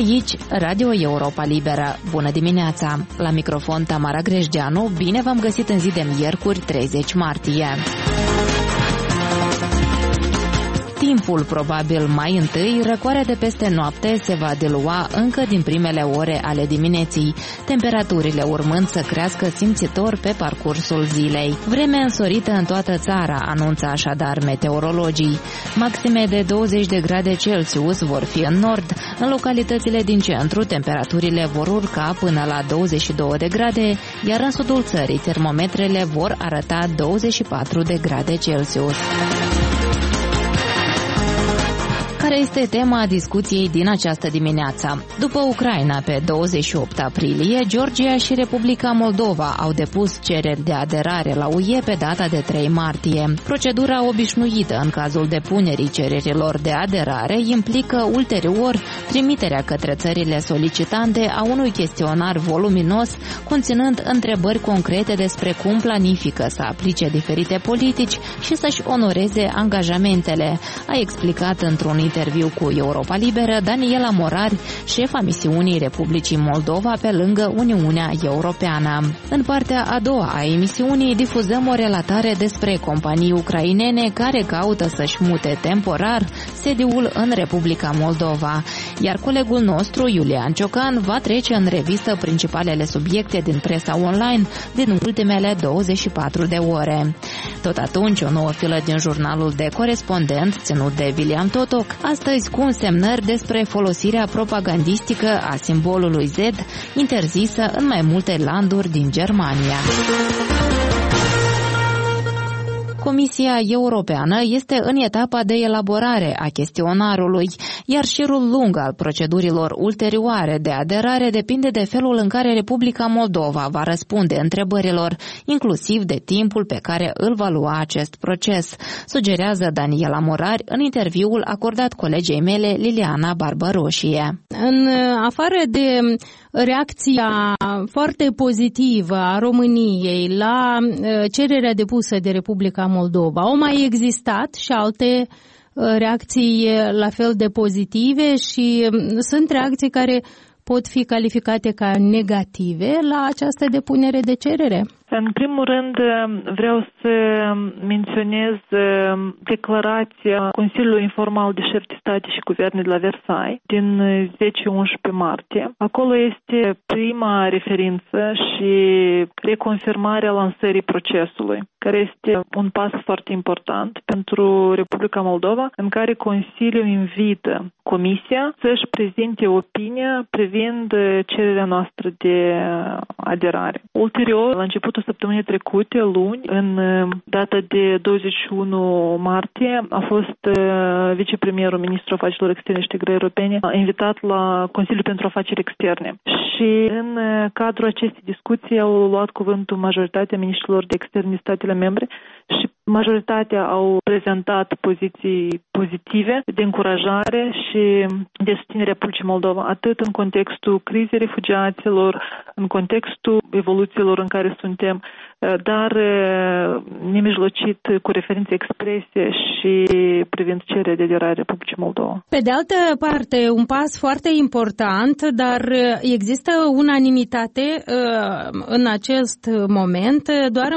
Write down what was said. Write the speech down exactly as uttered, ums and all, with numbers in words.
aici, Radio Europa Liberă. Bună dimineața! La microfon Tamara Grejdeanu, bine v-am găsit în zi de miercuri, treizeci martie. Timpul, probabil mai întâi, răcoarea de peste noapte se va dilua încă din primele ore ale dimineții, temperaturile urmând să crească simțitor pe parcursul zilei. Vreme însorită în toată țara, anunță așadar meteorologii. Maxime de douăzeci de grade Celsius vor fi în nord. În localitățile din centru, temperaturile vor urca până la douăzeci și două de grade, iar în sudul țării termometrele vor arăta douăzeci și patru de grade Celsius. Care este tema discuției din această dimineață? După Ucraina, pe douăzeci și opt aprilie, Georgia și Republica Moldova au depus cereri de aderare la U E pe data de trei martie. Procedura obișnuită în cazul depunerii cererilor de aderare implică ulterior trimiterea către țările solicitante a unui chestionar voluminos conținând întrebări concrete despre cum planifică să aplice diferite politici și să-și onoreze angajamentele, a explicat într-un interviu cu Europa Liberă Daniela Morari, șefa misiunii Republicii Moldova pe lângă Uniunea Europeană. În partea a doua a emisiunii difuzăm o relatare despre companii ucrainene care caută să-și mute temporar sediul în Republica Moldova, iar colegul nostru, Iulian Ciocan, va trece în revistă principalele subiecte din presa online din ultimele douăzeci și patru de ore. Tot atunci, o nouă filă din jurnalul de corespondent ținut de William Totoc, astăzi cu însemnări despre folosirea propagandistică a simbolului Z, interzisă în mai multe landuri din Germania. Comisia Europeană este în etapa de elaborare a chestionarului, iar șirul lung al procedurilor ulterioare de aderare depinde de felul în care Republica Moldova va răspunde întrebărilor, inclusiv de timpul pe care îl va lua acest proces, sugerează Daniela Morari în interviul acordat colegei mele Liliana Barbaroșie. În afară de reacția foarte pozitivă a României la cererea depusă de Republica Moldova, au mai existat și alte reacții la fel de pozitive și sunt reacții care pot fi calificate ca negative la această depunere de cerere? În primul rând, vreau să menționez declarația Consiliului Informal de Șefi de State și Guverne de la Versailles din zece unsprezece martie. Acolo este prima referință și reconfirmarea lansării procesului, care este un pas foarte important pentru Republica Moldova, în care Consiliul invită Comisia să-și prezinte opinia privind cererea noastră de aderare. Ulterior, la începutul săptămânii trecute, luni, în data de douăzeci și unu martie, a fost vicepremierul, ministrul afacerilor externe și integrării europene, invitat la Consiliul pentru Afaceri Externe. Și în cadrul acestei discuții au luat cuvântul majoritatea miniștrilor de externe din statele membre și majoritatea au prezentat poziții pozitive de încurajare și de susținere a Republicii Moldova, atât în contextul crizei refugiaților, în contextul evoluțiilor în care suntem, dar nemijlocit cu referințe exprese și privind cererea de aderare a Republicii Moldova. Pe de altă parte, un pas foarte important, dar există unanimitate în acest moment doar